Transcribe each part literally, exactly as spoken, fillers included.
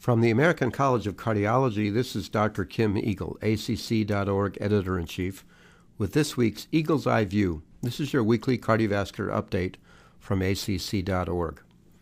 From the American College of Cardiology, this is Doctor Kim Eagle, A C C dot org Editor-in-Chief, with this week's Eagle's Eye View. This is your weekly cardiovascular update from A C C dot org.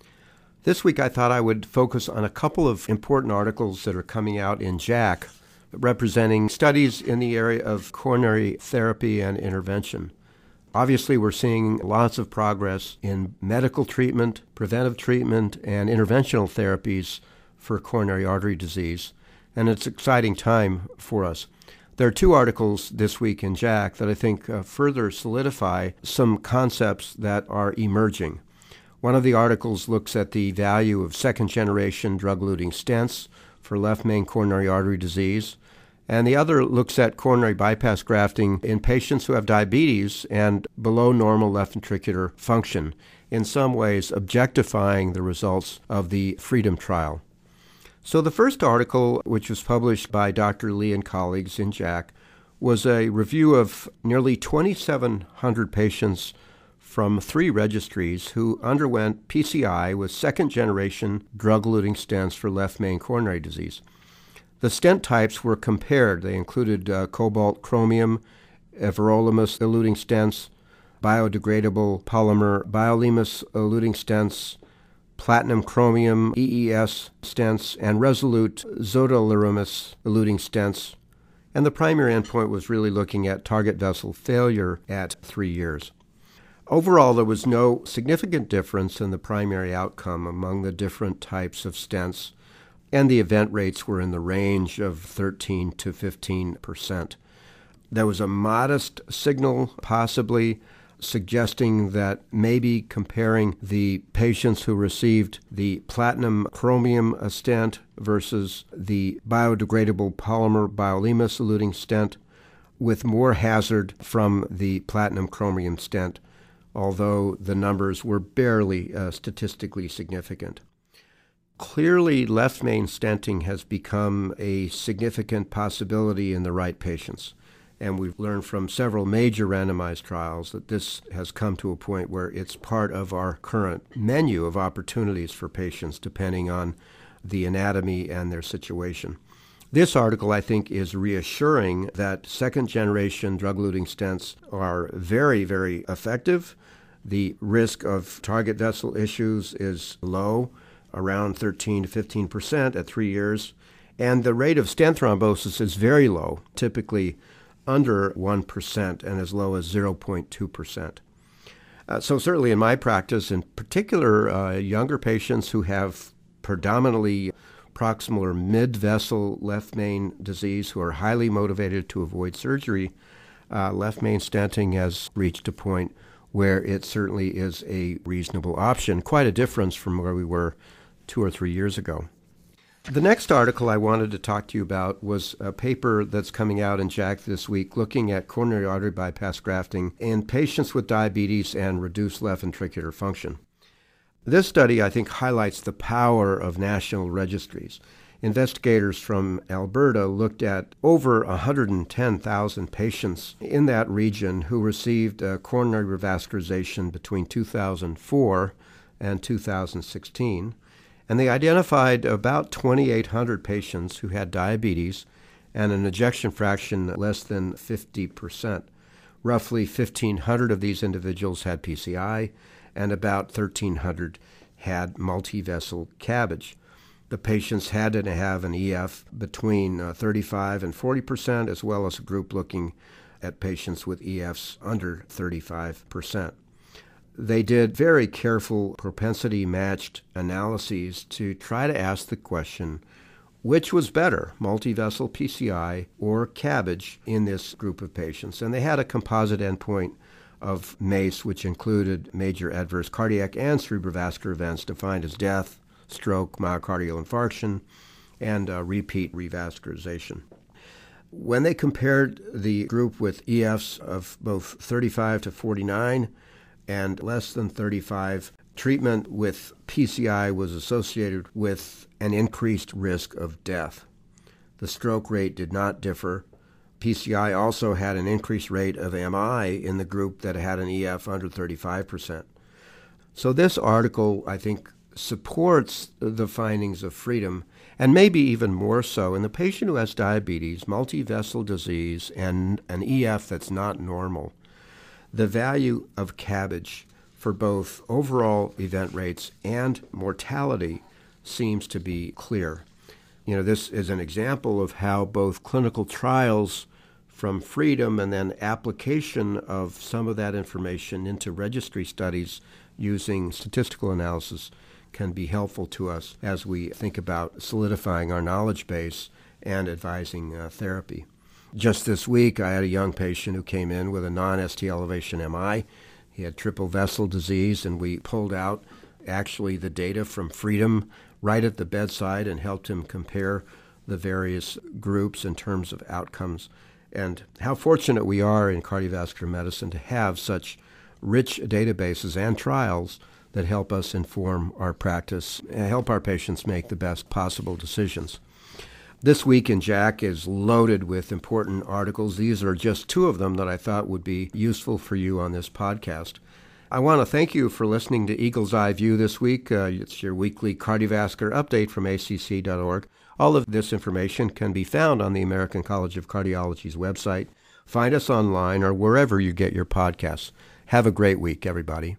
This week I thought I would focus on a couple of important articles that are coming out in J A C, representing studies in the area of coronary therapy and intervention. Obviously, we're seeing lots of progress in medical treatment, preventive treatment, and interventional therapies for coronary artery disease, and it's an exciting time for us. There are two articles this week in J A C that I think uh, further solidify some concepts that are emerging. One of the articles looks at the value of second-generation drug-eluting stents for left main coronary artery disease, and the other looks at coronary bypass grafting in patients who have diabetes and below normal left ventricular function, in some ways objectifying the results of the FREEDOM trial. So the first article, which was published by Doctor Lee and colleagues in J A C, was a review of nearly twenty-seven hundred patients from three registries who underwent P C I with second-generation drug-eluting stents for left main coronary disease. The stent types were compared. They included uh, cobalt chromium, everolimus-eluting stents, biodegradable polymer Biolemus-eluting stents, platinum chromium E E S stents, and Resolute zodalirimus-eluting stents. And the primary endpoint was really looking at target vessel failure at three years. Overall, there was no significant difference in the primary outcome among the different types of stents, and the event rates were in the range of thirteen to fifteen percent. There was a modest signal, possibly suggesting that maybe comparing the patients who received the platinum chromium stent versus the biodegradable polymer Biolemus-eluting stent with more hazard from the platinum chromium stent, although the numbers were barely uh, statistically significant. Clearly, left main stenting has become a significant possibility in the right patients. And we've learned from several major randomized trials that this has come to a point where it's part of our current menu of opportunities for patients depending on the anatomy and their situation. This article, I think, is reassuring that second-generation drug-eluting stents are very, very effective. The risk of target vessel issues is low, around thirteen to fifteen percent at three years, and the rate of stent thrombosis is very low, typically under one percent and as low as zero point two percent. Uh, so certainly in my practice, in particular uh, younger patients who have predominantly proximal or mid-vessel left main disease who are highly motivated to avoid surgery, uh, left main stenting has reached a point where it certainly is a reasonable option, quite a difference from where we were two or three years ago. The next article I wanted to talk to you about was a paper that's coming out in J A C this week looking at coronary artery bypass grafting in patients with diabetes and reduced left ventricular function. This study, I think, highlights the power of national registries. Investigators from Alberta looked at over one hundred ten thousand patients in that region who received uh, coronary revascularization between two thousand four and two thousand sixteen. And they identified about twenty-eight hundred patients who had diabetes and an ejection fraction less than fifty percent. Roughly fifteen hundred of these individuals had P C I, and about thirteen hundred had multivessel CABG. The patients had to have an E F between uh, thirty-five and forty percent, as well as a group looking at patients with E Fs under thirty-five percent. They did very careful propensity-matched analyses to try to ask the question, which was better, multivessel P C I or CABG in this group of patients? And they had a composite endpoint of MACE, which included major adverse cardiac and cerebrovascular events defined as death, stroke, myocardial infarction, and uh, repeat revascularization. When they compared the group with E Fs of both thirty-five to forty-nine and less than thirty-five, treatment with P C I was associated with an increased risk of death. The stroke rate did not differ. P C I also had an increased rate of M I in the group that had an E F under thirty-five percent. So this article, I think, supports the findings of Freedom, and maybe even more so in the patient who has diabetes, multivessel disease, and an E F that's not normal. The value of cabbage for both overall event rates and mortality seems to be clear. You know, this is an example of how both clinical trials from Freedom and then application of some of that information into registry studies using statistical analysis can be helpful to us as we think about solidifying our knowledge base and advising uh, therapy. Just this week, I had a young patient who came in with a non-S T elevation M I. He had triple vessel disease, and we pulled out actually the data from Freedom right at the bedside and helped him compare the various groups in terms of outcomes. And how fortunate we are in cardiovascular medicine to have such rich databases and trials that help us inform our practice and help our patients make the best possible decisions. This week in J A C is loaded with important articles. These are just two of them that I thought would be useful for you on this podcast. I want to thank you for listening to Eagle's Eye View this week. Uh, it's your weekly cardiovascular update from A C C dot org. All of this information can be found on the American College of Cardiology's website. Find us online or wherever you get your podcasts. Have a great week, everybody.